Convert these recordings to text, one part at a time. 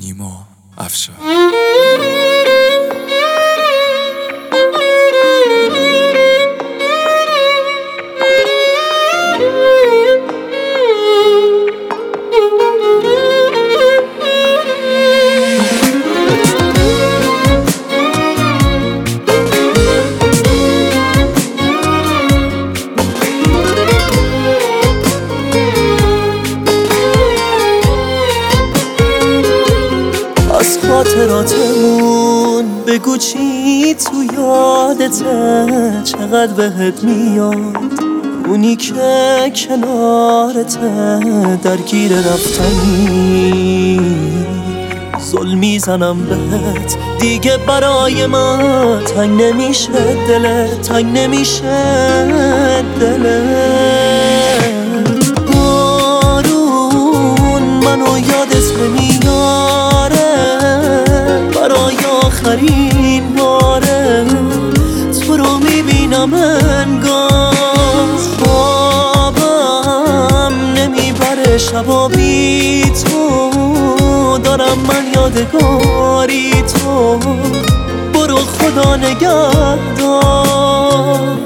نیما افشار. از خاطراتمون بگو چی تو یادته، چقدر بهت میاد اونی که کنارته، درگیر رفتنی ظلم میزنم بهت دیگه، برای من تنگ نمیشه دلت، تنگ نمیشه دلت. بارون منو یادت نمیاره، برای آخرین باره تو رو میبینم انگار، خوابم نمیبره شبا بی تو، دارم من یادگاری تو، برو خدا نگهدار.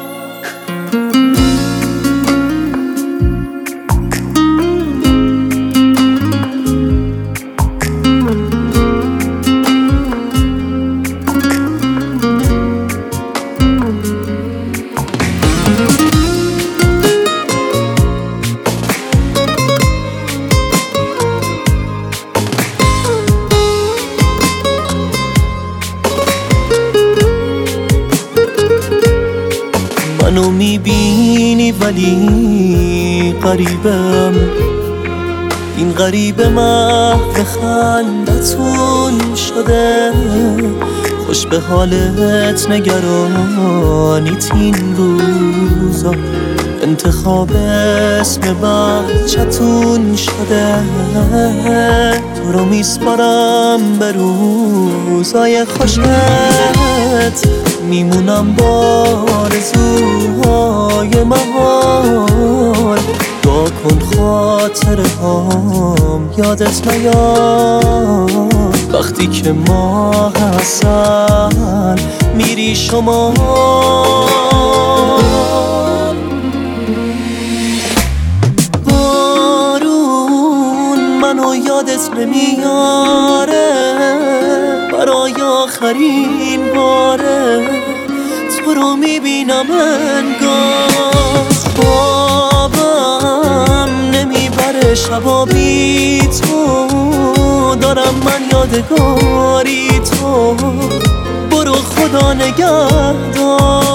منو میبینی ولی غریبم، این غریب محو خندتون شده، خوش به حالت نگرانیت این روزا، انتخاب اسم بچه‌تون شده، تو رو میسپارم به روزای خوشت، میمونم با آرزوهای مهار، دعا کن خاطره هام یادت نیاد، وقتی که ماه عسل میری شما. بارون منو یادت نمیاره، برای آخرین باره تو رو میبینم انگار، خوابم نمیبره شبا بی تو، دارم من یادگاری تو، برو خدا نگهدار.